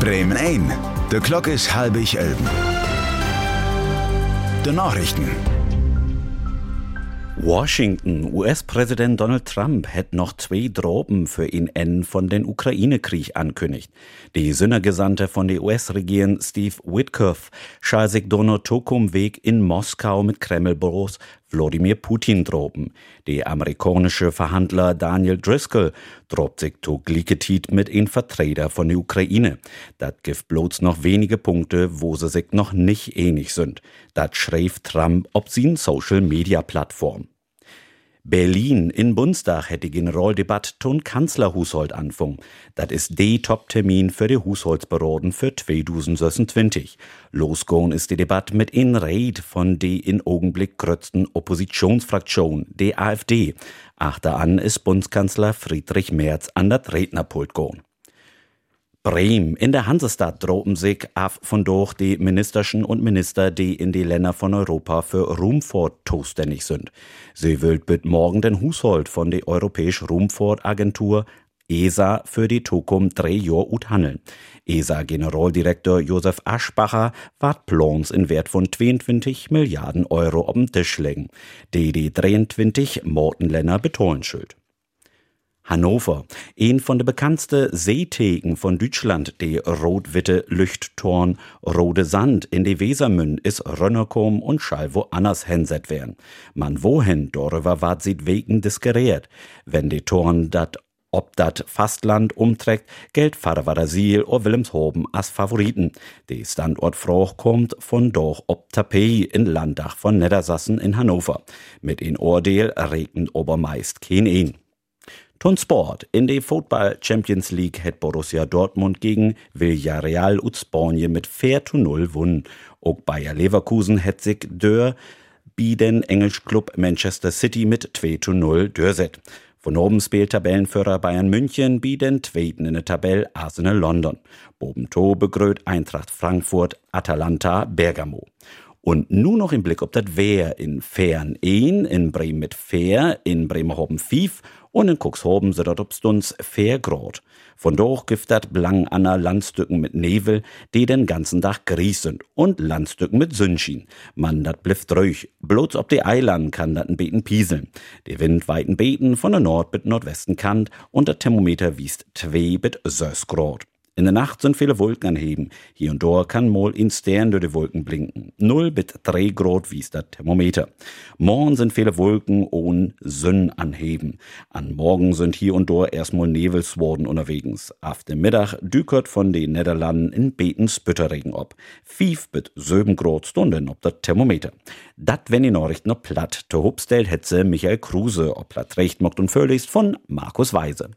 Bremen 1. De klok is 10:30. De Nachrichten. Washington. US-Präsident Donald Trump hat noch 2 Droben für ihn Ende von den Ukraine-Krieg ankündigt. Die Sondergesandte von der US-Regierung Steve Witkoff schall sich Donald Tokum Weg in Moskau mit Kremlbüros Wladimir Putin droben. Der amerikanische Verhandler Daniel Driscoll drobt sich to Gliketit mit ein Vertreter von der Ukraine. Dat gibt bloß noch wenige Punkte, wo sie sich noch nicht einig sind. Dat schreibt Trump auf sin Social-Media-Plattform. Berlin in Bundestag hätte Generaldebatte ton Kanzlerhaushalt anfangen. Das ist der Top-Termin für die Haushaltsberaten für 2026. Losgehen ist die Debatte mit in Rede von der in Augenblick größten Oppositionsfraktion, der AfD. Achteran ist Bundeskanzler Friedrich Merz an das Rednerpult gehen. Bremen. In der Hansestadt droben sich af von durch die Ministerschen und Minister, die in die Länder von Europa für Raumfahrt zuständig sind. Sie will bis morgen den Haushalt von der Europäischen Raumfahrtagentur ESA für die Zukunft 3 Jahre uthandeln. ESA-Generaldirektor Josef Aschbacher wart Plans in Wert von 22 Milliarden Euro auf den Tisch legen, die 23 Mortenländer betonen schuld. Hannover, ein von der bekanntesten Seetheken von Deutschland, die rot-witte Leuchtturm Rode Sand in die Wesermünd ist Rönnerkom und schall woanders hinset werden. Man wohin, darüber ward sieht wegen diskutiert. Wenn die Toren ob dat Fastland umträgt, gilt Vaterwadersiel oder Wilhelmshoven als Favoriten. Die Standortfrage kommt von doch ob Tapet in Landach von Niedersassen in Hannover. Mit in Urteil regnet obermeist kein ein. Ton Sport. In der Football Champions League hat Borussia Dortmund gegen Villarreal ut Spanien mit 4:0 gewonnen. Auch Bayer Leverkusen hat sich bei den englischen Club Manchester City mit 2:0 durchset. Von oben spielt Tabellenführer Bayern München bei den Zweiten in der Tabelle Arsenal London. Bobento begröht Eintracht Frankfurt Atalanta Bergamo. Und nun noch im Blick ob das Wehr in Fern 1, in Bremen mit 4, in Bremerhoven 5 und in Cuxhaven sind dort obstuns 4 Grad. Von dort gibt das blang anna Landstücken mit Nebel, die den ganzen Tag grieß sind und Landstücken mit Sonnenschein. Man, dat blifft ruhig. Bloß ob die Eiland kann dat ein Beten pieseln. Der Wind weiten Beten von der Nord- bis Nordwesten kant und der Thermometer wiest 2 bis 6 Grad. In der Nacht sind viele Wolken anheben. Hier und dort kann mal ein Stern durch die Wolken blinken. 0 bis 3 Grad wies das Thermometer. Morgen sind viele Wolken ohne Sonne anheben. An Morgen sind hier und dort erstmal Nebelsworden unterwegs. Auf dem Mittag dükert von den Niederlanden in Beten Spütterregen ob. 5 bis 7 Grad Stunden ob das Thermometer. Dat wenn die Nachrichten noch platt. Der Hubstel hetze Michael Kruse, ob platt recht mockt und völligst von Markus Weise.